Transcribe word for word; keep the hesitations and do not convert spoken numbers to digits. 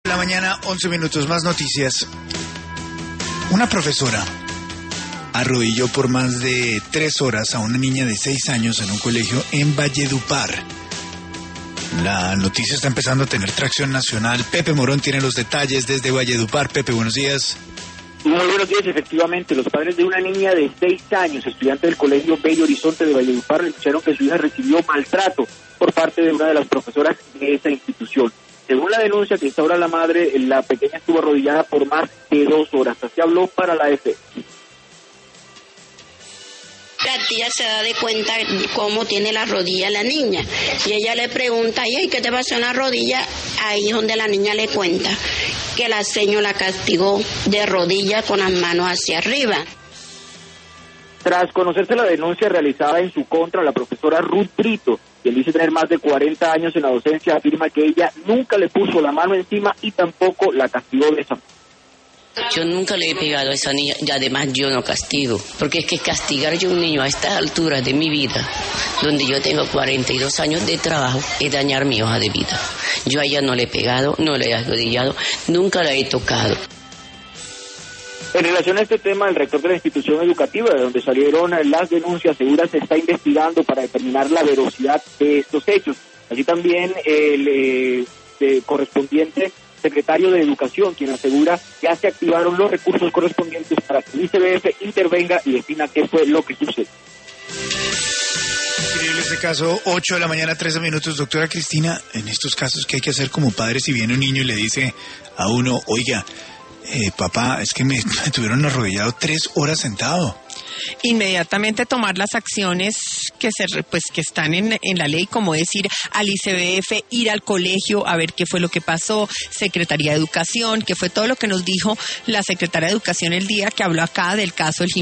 La mañana, once minutos, más noticias. Una profesora arrodilló por más de tres horas a una niña de seis años en un colegio en Valledupar. La noticia está empezando a tener tracción nacional. Pepe Morón tiene los detalles desde Valledupar. Pepe, buenos días. Muy buenos días, efectivamente. Los padres de una niña de seis años, estudiante del Colegio Bello Horizonte de Valledupar, denunciaron que su hija recibió maltrato por parte de una de las profesoras de esa institución. Según la denuncia que instaura la madre, la pequeña estuvo arrodillada por más de dos horas. Así habló para la F. La tía se da de cuenta cómo tiene la rodilla la niña y ella le pregunta, ¿y qué te pasó en la rodilla? Ahí es donde la niña le cuenta que la seño la castigó de rodilla con las manos hacia arriba. Tras conocerse la denuncia realizada en su contra, la profesora Ruth Brito, quien dice tener más de cuarenta años en la docencia, afirma que ella nunca le puso la mano encima y tampoco la castigó de esa manera. Yo nunca le he pegado a esa niña y además yo no castigo, porque es que castigar yo a un niño a estas alturas de mi vida, donde yo tengo cuarenta y dos años de trabajo, es dañar mi hoja de vida. Yo a ella no le he pegado, no le he arrodillado, nunca la he tocado. En relación a este tema, el rector de la institución educativa, de donde salieron las denuncias, asegura se está investigando para determinar la veracidad de estos hechos. Allí también el eh, de correspondiente secretario de Educación, quien asegura ya se activaron los recursos correspondientes para que el I C B F intervenga y defina qué fue lo que sucedió. Increíble este caso, ocho de la mañana, trece minutos. Doctora Cristina, en estos casos, ¿qué hay que hacer como padre si viene un niño y le dice a uno, oiga, eh, papá, es que me, me tuvieron arrodillado tres horas sentado? Inmediatamente tomar las acciones que se pues que están en, en la ley, como es ir al I C B F, ir al colegio a ver qué fue lo que pasó, Secretaría de Educación, que fue todo lo que nos dijo la Secretaria de Educación el día que habló acá del caso del